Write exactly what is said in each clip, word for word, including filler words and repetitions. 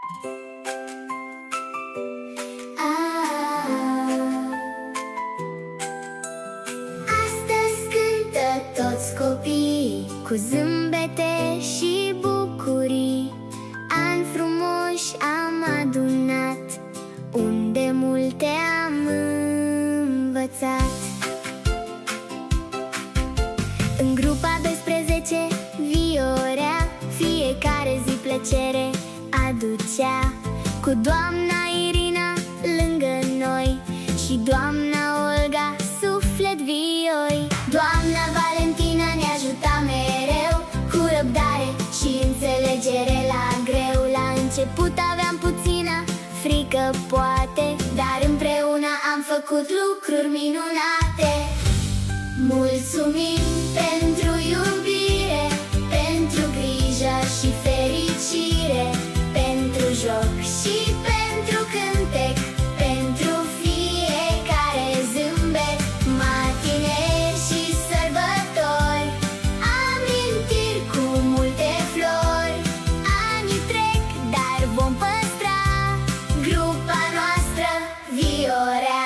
Astăzi cântă toți copiii cu zâmbete și bucurii. Ani frumoși am adunat, unde multe am învățat. În grupa doisprezece Viorea fiecare zi plăcere aducea, cu doamna Irina lângă noi și doamna Olga suflet vioi. Doamna Valentina ne ajuta mereu, cu răbdare și înțelegere la greu. La început aveam puțină frică poate, dar împreună am făcut lucruri minunate. Mulțumim pentru iubire, pentru grijă și fericire, pentru joc și pentru cântec, pentru fiecare zâmbet, matineri și sărbători, amintiri cu multe flori. Anii trec, dar vom păstra grupa noastră Viorea.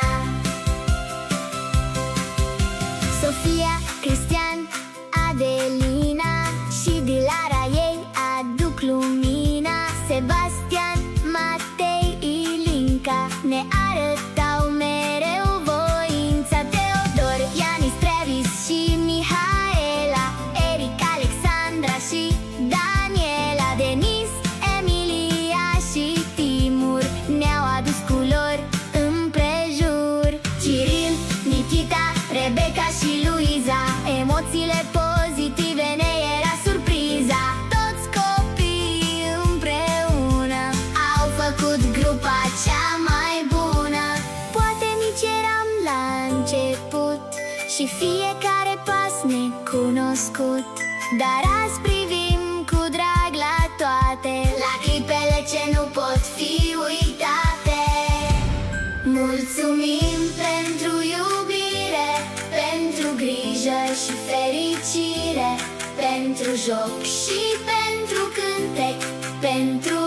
Sofia, Cristian, Adelina și Dilara ei aduc lumina. Sebastian, Matei, Ilinca ne arătau mereu voința. Teodor, Ianis, Travis și Mihaela, Eric, Alexandra și Daniela, Denis, Emilia și Timur ne-au adus culori împrejur. Ciril, Nikita, Rebecca și Luiza, emoțiile pozitive ne era surpriza. Toți copiii împreună au făcut grupa cea mai bună. Poate mici eram la început și fiecare pas necunoscut, dar azi privim cu drag la toate, la clipele ce nu pot fi uitate. Mulțumim pentru iubire, pentru grijă și fericire, pentru joc și pentru cântec, pentru